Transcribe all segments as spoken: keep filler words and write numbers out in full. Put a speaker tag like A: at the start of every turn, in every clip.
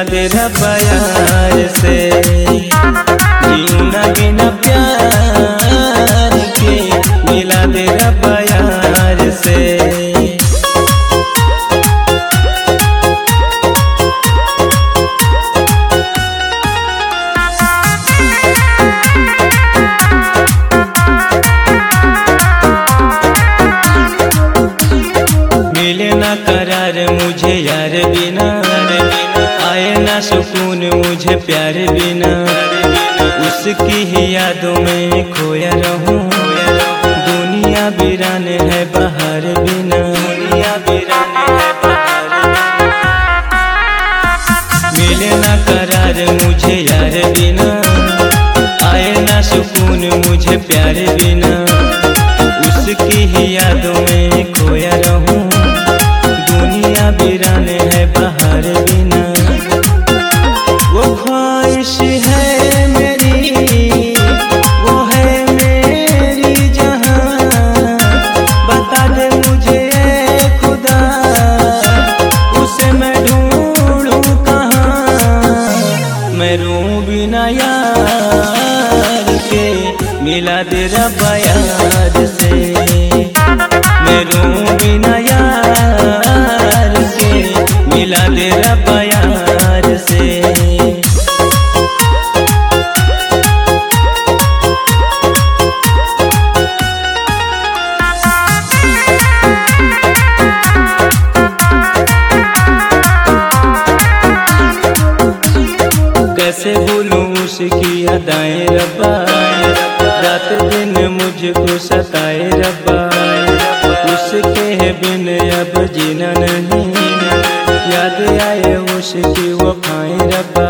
A: मिला दे रब्बा यार से। जीना बिना प्यार के मिला दे रब्बा यार से। मिले ना करार मुझे यार बिना, आए ना सुकून मुझे प्यार बिना। उसकी ही यादों में खोया रहूं, दुनिया वीरान है बाहर बिना। दुनिया वीरान है बाहर बिना। मिले ना करार मुझे यार बिना, आए ना सुकून मुझे प्यार बिना। उसकी ही यादों में खोया रहूं, दुनिया वीरान है बाहर बिना। वो ख्वाहिश है मेरी, वो है मेरी जहां। बता दे मुझे खुदा, उसे मैं ढूंढूं कहाँ। मैं रूं बिना यार के मिला दे रब्बा यार से। मैं रूं बिना यार के मिला दे रब्बा यार से। कैसे भूलूं उसकी अदाएं रब्बा, रात दिन मुझको सताए रब्बा। उसके बिन अब जीना नहीं, याद आए उसकी वफाएं रब्बा।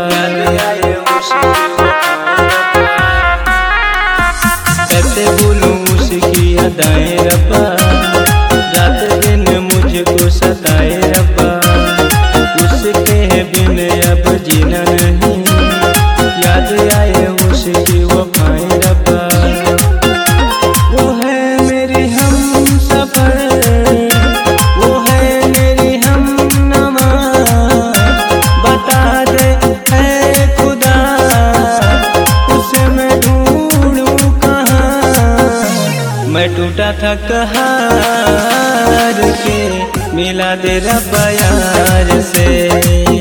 A: कैसे भूलूं उसकी अदाएं रब्बा, रात दिन मुझको सताए रब्बा। उसके बिन अब जीना नहीं, याद आए उसकी वफाएं रब्बा। वो है मेरी हम सफर, वो है मेरी हम नमा। बता दे है खुदा, उसे मैं ढूंढूं कहाँ। मैं टूटा था कहार के मिला दे रब्बा यार से।